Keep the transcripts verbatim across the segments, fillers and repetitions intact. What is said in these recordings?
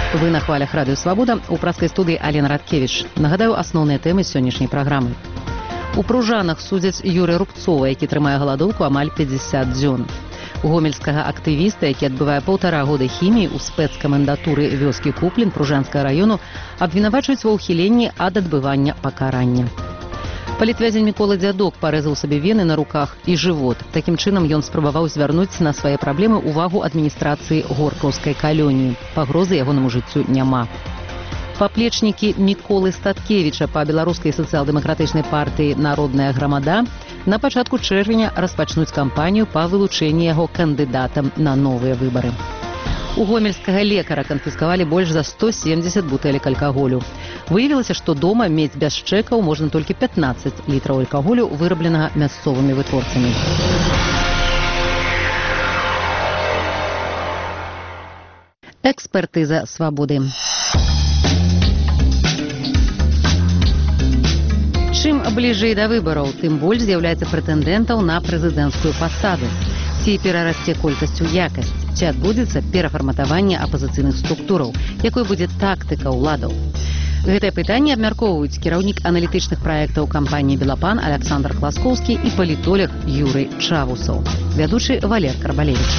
Вы на хвалях радыё «Свабода», у праскай студыі Алена Радкевіч. Нагадаю асноўныя тэмы сённяшняй праграмы. У Пружанах судзяць Юрыя Рубцова, які трымае галадоўку амаль пятьдесят дзён. Гомельскага актывіста, які адбывае паўтара года хіміі ў спецкамендатуры вёскі Куплін Пружанскага раёну, абвінавачваюць ва ўхіленні ад адбывання пакарання. Палітвязень Мікола Дзядок парэзаў сабе вены на руках і жывот. Такім чынам ён спрабаваў звярнуць на свае праблемы ўвагу адміністрацыі горкаўскай калоніі. Пагрозы ягонаму жыццю няма. Паплечнікі Міколы Статкевіча па беларускай сацыял-дэмакратычнай партыі «Народная грамада» на пачатку чэрвеня распачнуць кампанію па вылучэнні яго кандыдатам на новыя выбары. У гомельскага лекара канфіскавалі больш за сто семьдесят бутэлек алкаголю. Выявілася, што дома мець без чэкаў можна толькі пятнадцать літраў алкаголю, вырабленага мясцовымі вытворцамі. Экспертыза «Свабоды». Чым бліжэй да выбараў, тым больш з'яўляецца прэтэндэнтаў на прэзідэнцкую пасаду. Ці перарасце колькасць у якасць, ці адбудзецца перафарматаванне апазіцыйных структураў, якой будзе тактыка ўладаў. Гэтае пытанне абмяркоўваюць кіраўнік аналітычных праектаў кампаніі «Белапан» Александр Класкоўскі і палітолог Юрый Чавусаў. Вядучы Валер Карбалевіч.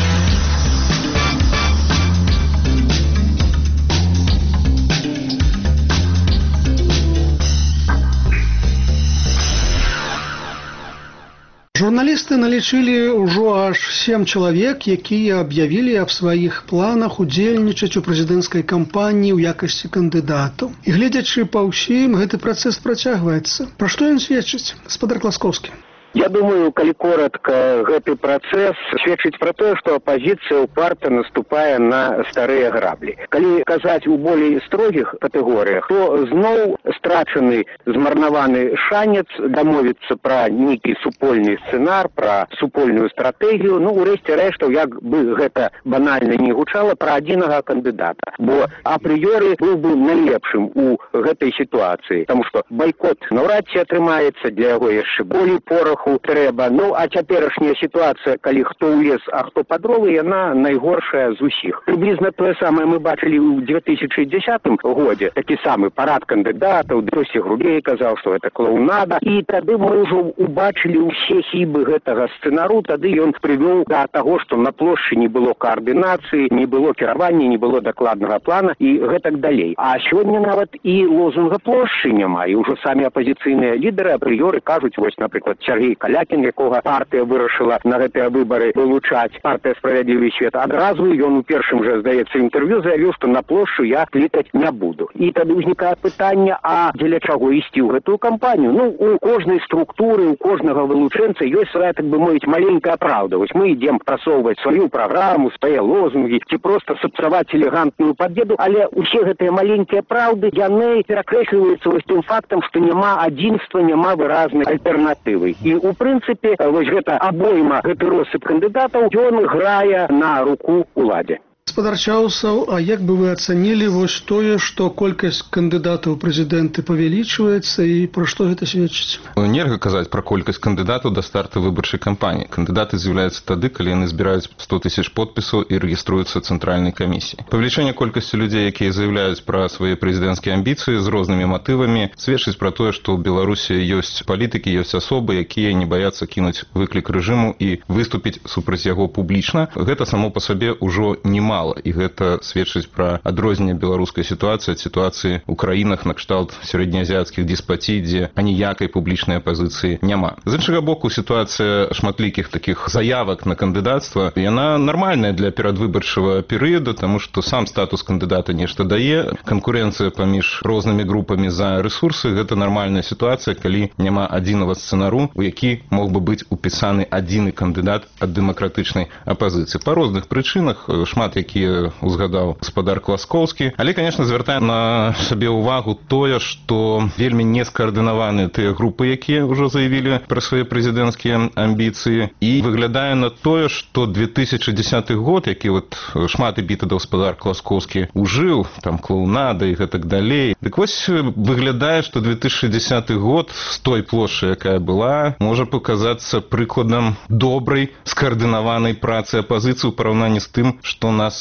Журналісты налічылі ўжо аж сем чалавек, якія аб'явілі аб сваіх планах удзельнічаць у прэзідэнцкай кампаніі ў якасці кандыдатаў. І гледзячы па ўсім, гэты працэс працягваецца. Пра што ён сведчыць, гаспадар Класкоўскі? Я думаю, калі коротко, гэты працэс сведчыць пра тое, што апазіцыя ўпарта наступае на старыя граблі. Калі казаць у болей строгіх катэгорыях, то зноў страчаны, змарнаваны шанец дамовіцца пра нейкі супольны сцэнар, пра супольную стратэгію, ну, у рэшце рэштаў, як бы гэта банальна не гучала, пра адзінага кандыдата. Бо апрыёры быў бы найлепшым у гэтай сітуацыі, таму што байкот наўрад ці атрымаецца, для яго яшчэ болей пораху трэба. Ну, а цяперашняя сітуацыя, калі хто ў лес, а хто пад ровы, яна найгоршая з усіх. Прыблізна тое самае мы бачылі ў две тысячы дзесятым годзе. Такі самы парад кандыдатаў, Досі Грудей казаў, што гэта клоунада. І тады мы ўжо убачылі ўсе хібы гэтага сцэнару. Тады ён прывёў да таго, што на плошчы не было каардынацыі, не было кіравання, не было дакладнага плана і гэтак далей. А сёння нават і лозунга плошчы няма. І ўжо самі апазіцыйныя лідары, апрыёры кажуць, вось, напрыклад, Сергей Калякін, якога партыя вырашыла на гэтыя выбары вылучаць, партыя «Справядлівы свет», адразу ён у першым жа, здаецца, інтэрв'ю заявіў, што на плошчу я клікаць не буду. І тады ўзнікае пытанне, а дзеля чаго ісці ў гэтую кампанію? Ну, у кожнай структуры, у кожнага вылучэнца ёсць свая, так бы мовіць, маленькая праўда. Вось мы ідзем прасоўваць сваю праграму, свае лозунгі, ці проста сапсаваць элегантную пад'еду, але усе гэтыя маленькія праўды, яны перакрэсліваюцца вось тым фактам, што няма адзінства, няма выразнай альтэрнатывы. І у прынцыпе, вось гэта абойма, гэты россып кандыдатаў, ён грае на руку уладзе. Гаспадар Чавусаў, а як бы вы ацанілі вось тое, што колькасць кандыдатаў у прэзідэнты павялічваецца і пра што гэта сведчыць? Нельга казаць пра колькасць кандыдатаў да старту выбарчай кампаніі. Кандыдаты з'яўляюцца тады, калі яны збіраюць сто тысяч подпісаў і рэгіструюцца цэнтральнай камісіяй. Павелічэнне колькасці людзей, якія заяўляюць пра свае прэзідэнцкія амбіцыі з рознымі матывамі, сведчыць пра тое, што ў Беларусі ёсць палітыкі, ёсць асобы, якія не баяцца кінуць выклік рэжыму і выступіць супраць яго публічна. Гэта само па сабе ўжо немало. І гэта сведчыць пра адрозненне беларускай сітуацыі ад сітуацыі ў краінах накшталт сярэднеазіяцкіх деспатій, дзе аніякай публічнай апазіцыі няма. З іншага боку, сітуацыя шматлікіх такіх заявак на кандыдацтва, яна нармальная для перадвыбарчага перыяду, таму што сам статус кандыдата нешта дае, канкурэнцыя паміж рознымі групамі за рэсурсы, гэта нармальная сітуацыя, калі няма адзінага сцэнару, у які мог бы быць упісаны адзіны кандыдат ад дэмакратычнай апазіцыі. Па розных прычынах, шмат якія узгадаў гаспадар Класкоўскі. Але, конечно, звяртае на сабе ўвагу тое, што вельмі не скаардынаваны тыя групы, якія ўжо заявілі пра свае прэзідэнцкія амбіцыі. І выглядае на тое, што две тысячы дзесяты год, які вот шмат эпітэтаў гаспадар Класкоўскі ужыў, там клоунада і гэтак далей. Дык вось выглядае, што две тысячы дзесяты год з той плошчы, якая была, можа паказацца прыкладам добрай скаардынаванай працы апазіцыі ў параўнанні з тым, што нас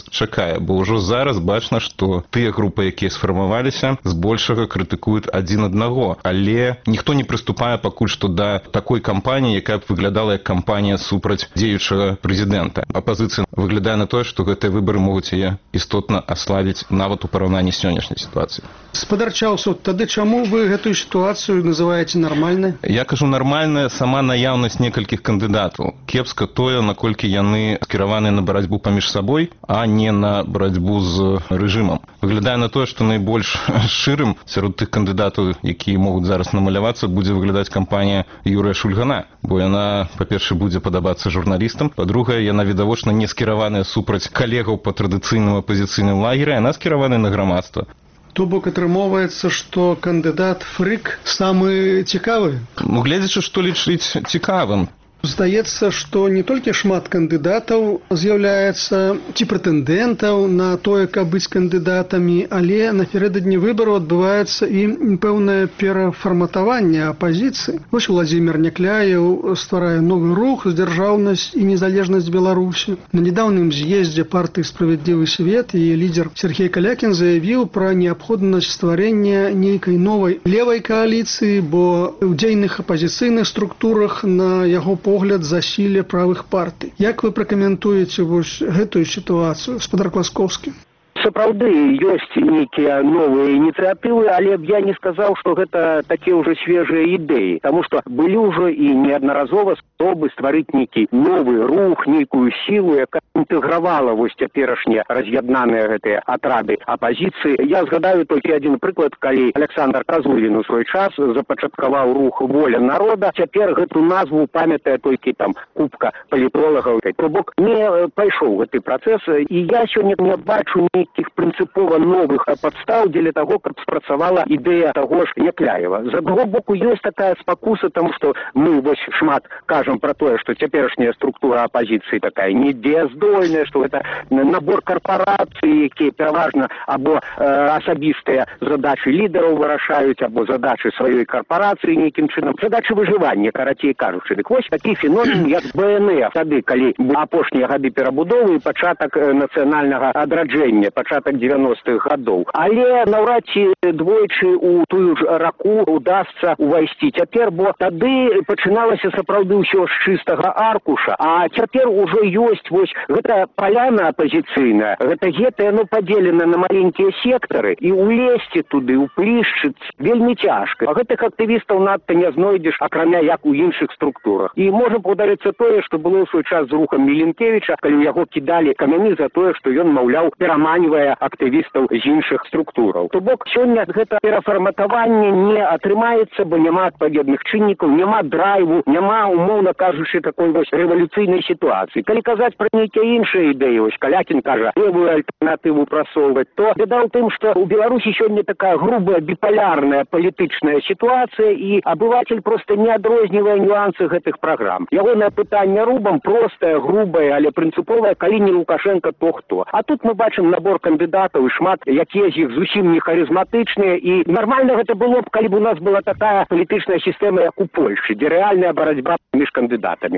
нас чакае, бо ўжо зараз бачна, што тыя групы, якія сфармаваліся, збольшага крытыкуюць адзін аднаго, але ніхто не прыступае пакуль што да такой кампаніі, якая б выглядала як кампанія супраць дзеючага прэзідэнта. Апазіцыя выглядае на тое, што гэтыя выбары могуць яе істотна аслабіць нават у параўнанні з сённяшняй сітуацыяй. Спадар Чаўсаў, тады чаму вы гэтую сітуацыю называеце нармальнай? Я кажу, нармальная сама наяўнасць некалькіх кандыдатаў. Кепска тое, наколькі яны скіраваныя на барацьбу паміж сабой, а не на барацьбу з рэжымам. Выглядае на тое, што найбольш шчырым сярод тых кандыдатаў, якія могуць зараз намалявацца, будзе выглядаць кампанія Юрыя Шульгана, бо яна, па-першае, будзе падабацца журналістам, па-другае, яна відавочна не скіраваная супраць калегаў па традыцыйным апазіцыйным лагеры, яна скіраваная на грамадства. То бок атрымоўваецца, што кандыдат Фрык самы цікавы? Ну, гледзячы, што лічыць цікавым. Здаецца, што не толькі шмат кандыдатаў з'яўляецца ці прэтэндэнтаў на тое, каб быць кандыдатамі, але напярэдадні выбараў адбываецца і пэўнае перафарматаванне апазіцыі. Вось Уладзімір Някляеў стварае новы рух «Дзяржаўнасць і незалежнасць Беларусі». На нядаўным з'ездзе партыі «Справядлівы свет» яе лідер Сергей Калякін заявіў пра неабходнасць стварэння нейкай новай левай кааліцыі, бо ў дзейных апазіцыйных структурах на яго погляд засілля правых партый. Як вы пракаментуеце вось гэтую сітуацыю, спадар Класкоўскі? Сапраўды ёсць нейкія новыя ініцыятывы, але б я не сказаў, што гэта такія ўжо свежыя ідэі, таму што былі ўжо і неаднаразова спробы стварыць нейкі новы рух, нейкую сілу, якая інтэгравала вось цяперашнія раз'яднаныя гэтыя атрады апазіцыі. Я згадаю толькі адзін прыклад, калі Александр Казулін у свой час запачаткаваў рух «Воля народа», цяпер гэту назву памятае толькі там купка палітолагаў. То бок не пайшоў гэты працэс, і я сёння не бачу нейкіх прынцыпова новых падстаў дзеля таго, каб спрацавала ідэя таго ж Някляева. З аднаго боку, ёсць такая спакуса, таму што мы вось шмат кажам пра тое, што цяперашняя структура апазіцыі такая недзеяздольная, што гэта набор карпорацый, якія пераважна або э, асабістыя задачы лідараў вырашаюць, або задачы сваёй карпорацыі нейкім чынам, задачы выжывання, карацей кажучы. Дык вось такі феномен, як бэ эн эф, тады, калі апошнія гады перабудовы і пачатак нацыянальнага адраджэння, пачатак дзевяностых гадоў. Але наўрад ці двойчы у тую ж раку удасца увайсці цяпер, бо тады пачыналася сапраўды ўсё з чыстага аркуша, а цяпер ужо ёсць вось гэта паляна апазіцыйная, гэта гета, яно падзелена на маленькія сектары, і улезці туды, уплішчыць вельмі цяжка. А гэтых актывістаў надта не знойдзеш, акрамя як у іншых структурах. І можа паўдарыцца тое, што было ў свой час з рухам Міленкевіча, калі яго кідалі камяні за тое, што ён, маўляў, пераманівае актывістаў з іншых структураў. То бок сёння гэта перафарматаванне не атрымаецца, бо няма адпаведных чыннікаў, няма драйву, няма, умоўна кажучы, такой вось рэвалюцыйнай сітуацыі. Калі казаць пра нейкія іншыя ідэі, вось Калякін кажа, левую альтэрнатыву прасоўваць, то беда ў тым, што ў Беларусі сёння такая грубая біпалярная палітычная сітуацыя, і абывацель проста не адрознівае нюансы гэтых праграм. Ягонае пытанне рубам простае, грубае, але прынцыповае, калі не Лукашенко, то хто. А тут мы бачым набор кандыдатаў і шмат, якія з іх зусім не харызматычныя, і нармальна гэта было б, калі б у нас была такая палітычная сістэма, як у Польшчы, дзе рэальная барацьба між кандыдатамі.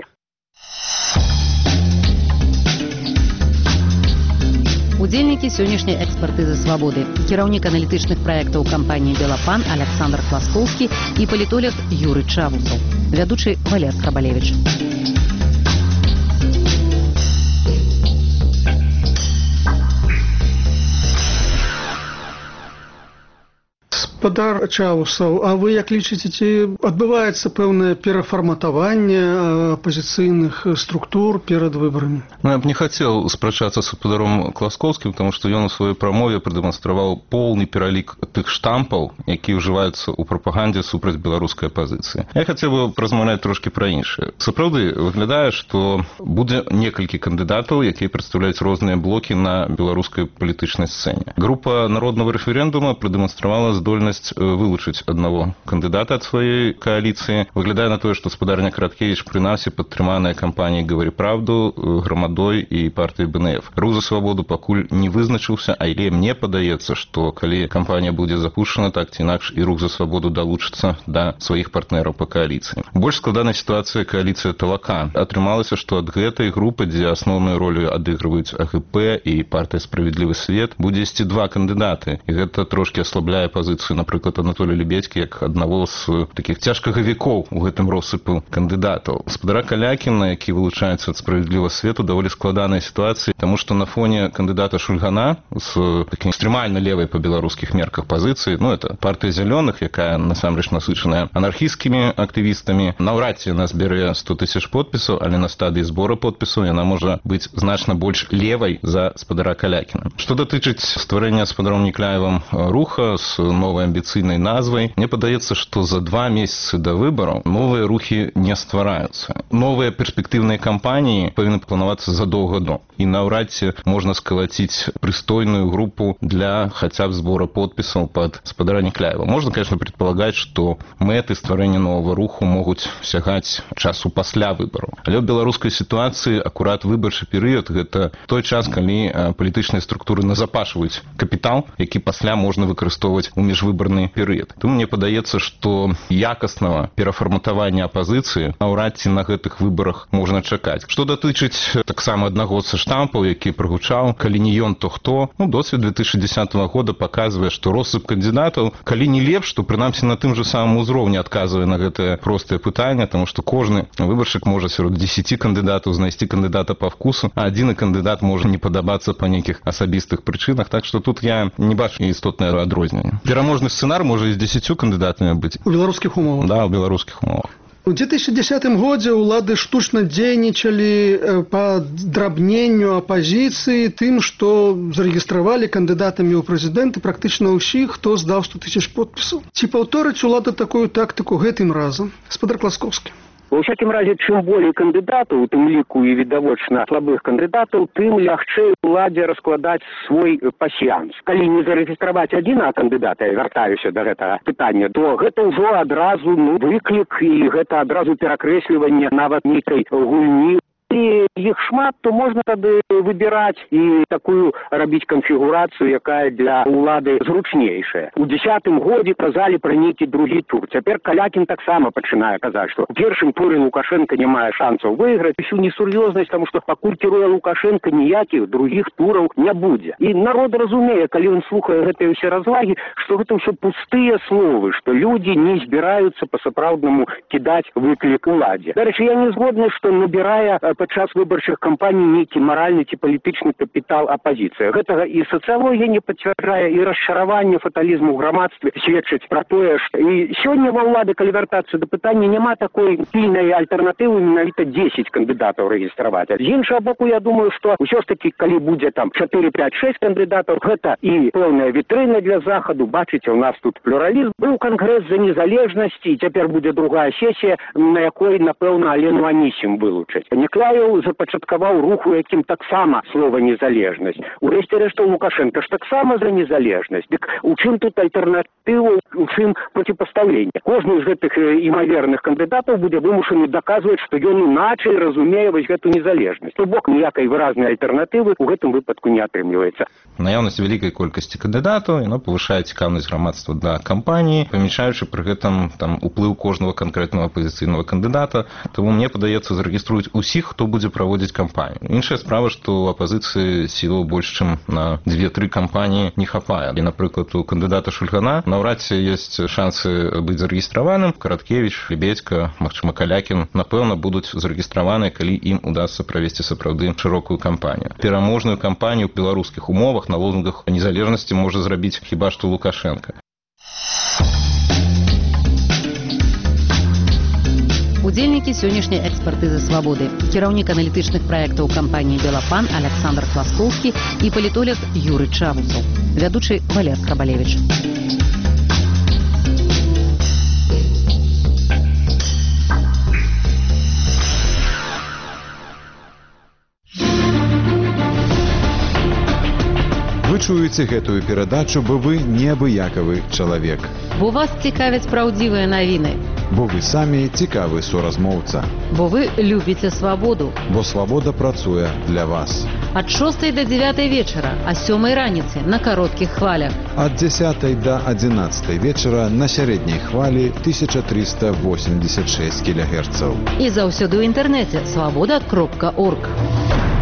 Удзельнікі сённяшняй экспертызы «Свабоды», кіраўнік аналітычных праектаў кампаніі «Белапан» Александр Класкоўскі і палітолог Юры Чавусаў, вядучы Валер Крабалевіч. Спадар Чаўсаў, а вы як лічыце, ці адбываецца пэўнае перафарматаванне апазіцыйных структур перад выбарамі? Ну, я б не хацеў спрачацца з спадаром Класкоўскім, таму што ён у сваёй прамове прадэманстраваў поўны пералік тых штампаў, якія ўжываюцца ў прапагандзе супраць беларускай апазіцыі. Я хацеў бы празмаўляць трошкі пра іншае. Сапраўды, выглядае, што будзе некалькі кандыдатаў, якія прадстаўляюць розныя блокі на беларускай палітычнай сцэне. Група народнага рэферэндума прадэманстравала здольнасць магчымасць вылучыць аднаго кандыдата ад сваёй кааліцыі. Выглядае на тое, што спадарня Караткевіч прынамсі падтрыманая кампаніяй «Гавары правду», Грамадой і партыяй бэ эн эф. Рух за свабоду пакуль не вызначыўся, але мне падаецца, што калі кампанія будзе запушчана, так ці інакш і рух за свабоду далучыцца да сваіх партнераў па кааліцыі. Больш складаная сітуацыя кааліцыя Талака. Атрымалася, што ад гэтай групы, дзе асноўную ролю адыгрываюць а гэ пэ і партыя «Справядлівы свет», будзе ісці два кандыдаты. І гэта трошкі аслабляе пазіцыю, напрыклад, Анатолія Лебедзькі, як аднаго з такіх цяжкагавікоў у гэтым россыпу кандыдатаў. Спадара Калякіна, які вылучаецца ад «Справядлівага свету», даволі складаная сітуацыя, таму што на фоне кандыдата Шульгана з такім экстрэмальна левай па беларускіх мерках пазіцыі, ну, это партыя зялёных, якая насамрэч насычаная анархісцкімі актывістамі, наўрад ці яна збярэ сто тысяч подпісаў, але на стадыі збора подпісаў яна можа быць значна больш левай за спадара Калякіна. Што датычыць стварэння спадаром Некляевым руха з новай амбіцыйнай назвай, мне падаецца, што за два месяцы да выбараў новыя рухі не ствараюцца. Новыя перспектыўныя кампаніі павінны планавацца задоўга до. І наўрад ці можна скалаціць прыстойную групу для хаця б збора подпісаў пад спадара Некляева. Можна, конечно, предполагаць, што мэты стварэння новага руху могуць сягаць часу пасля выбараў. Але ў беларускай сітуацыі акурат выбарчы перыяд – гэта той час, калі палітычныя структуры назапашваюць капітал, які пасля можна выкарыстоўваць у міжвыбарны перыяд. Тому мне падаецца, што якаснага перафарматавання апазіцыі наўрад ці на гэтых выбарах можна чакаць. Што датычыць таксама аднаго са штампаў, які прагучаў, калі не ён, то хто? Ну, досвед две тысячи десятого года паказвае, што россып кандыдатаў, калі не лепш, то прынамсі на тым жа самым узроўні адказвае на гэтае простае пытанне, таму што кожны выбаршчык можа сярод дзесяці кандыдатаў знайсці кандыдата па вкусу, а адзіны кандыдат можа не падабацца па нейкіх асабістых прычынах, так што тут я не бачу істотнае адрозненне. Пераможны сцэнар можа і з дзесяцю кандыдатамі быць. У беларускіх умовах? Да, у беларускіх умовах. У две тысячи десятым годзе ўлады штучна дзейнічалі па драбненню апазіцыі тым, што зарэгістравалі кандыдатамі ў прэзідэнты практычна ўсіх, хто здаў сто тысяч подпісаў. Ці паўторыць улада такую тактыку гэтым разам? Спадар Класкоўскі. У всякім разе, чым болей кандыдатаў, у тым ліку і відавочна слабых кандыдатаў, тым лягчэй уладзе раскладаць свой пасьянс. Калі не зарэгістраваць адзінага кандыдата, я вяртаюся да гэтага пытання, то гэта ўжо адразу ну, выклік і гэта адразу перакрэсліванне нават нейкай гульні. І іх шмат, то можна тады выбіраць і такую рабіць канфігурацыю, якая для улады зручнейшая. У дзесятым годзе казалі пра нейкі другі тур. Цяпер Калякін таксама пачынае казаць, што у першым туры Лукашенко не мае шансаў выйграць. Усю несур'ёзнасць, таму што пакуль кіруе Лукашенко, ніякіх другіх тураў не будзе. І народ разумее, калі ён слухае гэтыя ўсе развагі, што гэта ўсё пустыя словы, што людзі не збіраюцца па-сапраўднаму кідаць выклік уладзе. Дарэчы, я не згодны, што набірае падчас выбарчых кампаній нейкі маральны ці палітычны капітал апазіцыя. Гэтага і сацыялогія не пацвярджае, і расчараванне, фаталізму ў грамадстве сведчыць пра тое, што і сёння ва ўлады, калі вяртацца да пытання, няма такой пільнай альтэрнатывы менавіта дзесяць кандыдатаў рэгістраваць. З іншага боку, я думаю, што ўсё ж такі, калі будзе там чатыры пяць шэсць кандыдатаў, гэта і пэўная вітрына для захаду. Бачыце, у нас тут плюралізм. Быў кангрэс за незалежнасць, і цяпер будзе другая сесія, на якой, напэўна, Алену Анісім вылучаць. Некляеў запачаткаваў рух, у якім таксама слова незалежнасць. Урэшце рэшта Лукашенко ж таксама за незалежнасць. Дык у чым тут альтэрнатыва, у чым проціпастаўленне? Кожны з гэтых імаверных кандыдатаў будзе вымушаны даказваць, што ён іначай разумее вось гэту незалежнасць. То бок ніякай выразнай альтэрнатывы у гэтым выпадку не атрымліваецца. Наяўнасць вялікай колькасці кандыдатаў, яно павышае цікаўнасць грамадства да кампаніі, памячаючы пры гэтым там уплыў кожнага канкрэтнага апазіцыйнага кандыдата. Таму мне падаецца зарэгіструюць усіх, хто будзе праводзіць кампанію. Іншая справа, што ў апазіцыі сілаў больш, чым на дзве-тры кампаніі не хапае. І, напрыклад, у кандыдата Шульгана наўрад ці ёсць шансы быць зарэгістраваным. Караткевіч, Лебедзька, магчыма, Калякін, напэўна, будуць зарэгістраваныя, калі ім удасца правесці сапраўды шырокую кампанію. Пераможную кампанію ў беларускіх умовах на лозунгах незалежнасці можа зрабіць хіба што Лукашенко. Удзельнікі сённяшняй экспертызы свабоды. Кіраўнік аналітычных праектаў кампаніі «Белапан» Александр Класкоўскі і палітолог Юрый Чавусаў. Вядучы Валер Скабалевич. Вы чуеце гэтую перадачу, бо вы неабыякавы чалавек. Бо вас цікавяць праўдзівыя навіны. Бо вы самі цікавы суразмоўца. Бо вы любіце свабоду. Бо свабода працуе для вас. Ад шостай да дзявятай вечара, а сёмай раніцы на кароткіх хвалях. Ад дзясятай да адзінаццатай вечара на сярэдняй хвалі тысяча трыста восемьдесят шесть кілягерцаў. І заўсёды ў інтэрнэце свабода кропка орг.